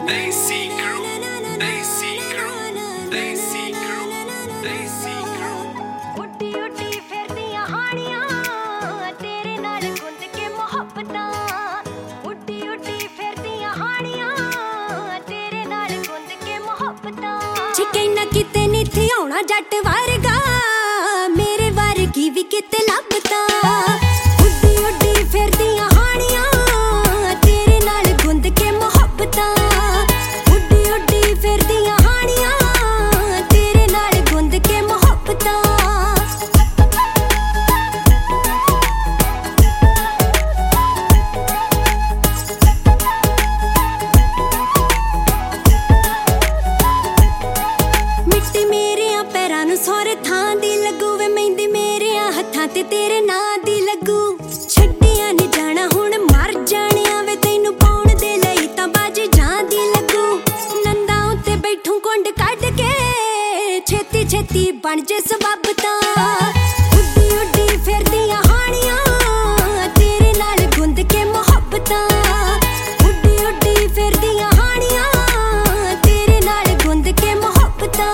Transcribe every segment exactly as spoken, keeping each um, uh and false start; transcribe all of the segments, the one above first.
Desi crew, Desi crew, Desi crew, Desi crew. उड्डी उड्डी फिरदियां हानियां तेरे नाल गुंद के मोहब्बतां उड्डी उड्डी फिरदियां हानियां तेरे नाल गुंद के मोहब्बतां छिके ना किते नहीं थी आउणा जट वर्गा मेरे वर्गी भी किते लभदा उड्डी उड्डी फिरदियां हानियां तेरे नाल गुंद के मोहब्बतां उड्डी उड्डी फिरदियां हानियां तेरे नाल गुंद के मोहब्बतां सोरे थां दी लगू वे मेहंदी मेरे हत्थां ते तेरे नां दी लगू छड्डियां नहीं जाना हुण मर जाणिया वे तैनू पाउण दे लई तां बाजी जांदी लगू नंदा उत्ते बैठूं कुंड कढ के छेती छेती बण जे सबब तां उड्डी उड्डी फिरदियां हानियां तेरे नाल गुंद के मोहब्बतां उड्डी उड्डी फिरदियां हानियां तेरे नाल गुंद के मोहब्बतां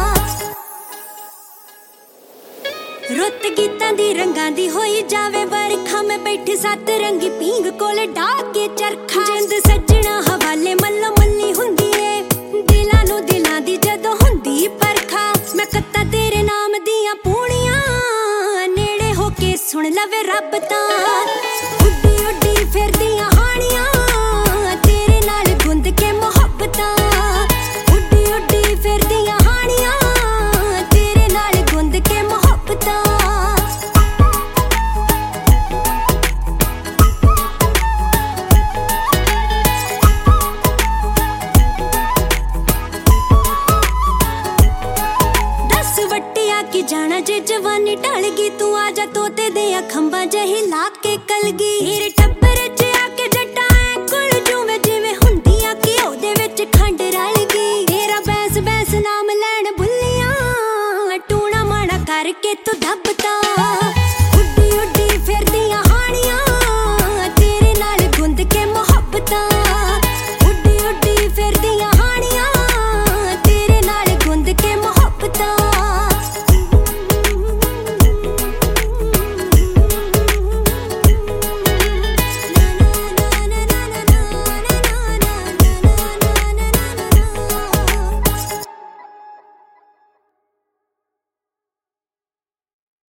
रुत गीतां दी रंगां दी होई जावे बरखा मैं बैठी सत रंगी पींग कोले डाह के चरखा जिंद सजना हवाले मल्लो मल्ली हुंदी ए दिलां नू दिलां दी जदों हुंदी परखा मैं कत्ता तेरे नाम दियां पूणियां नेड़े हो के सुन लवे रब तां उड्डी उड्डी फिरदियां हानियां तेरे नाल गुंद के मोहब्बतां उड्डी उड्डी फिरदियां हानियां तेरे नाल गुंद के मोहब्बतां जाना जे जवानी ढल गई तू आजा तोते दे खंबा जही ला के कल गई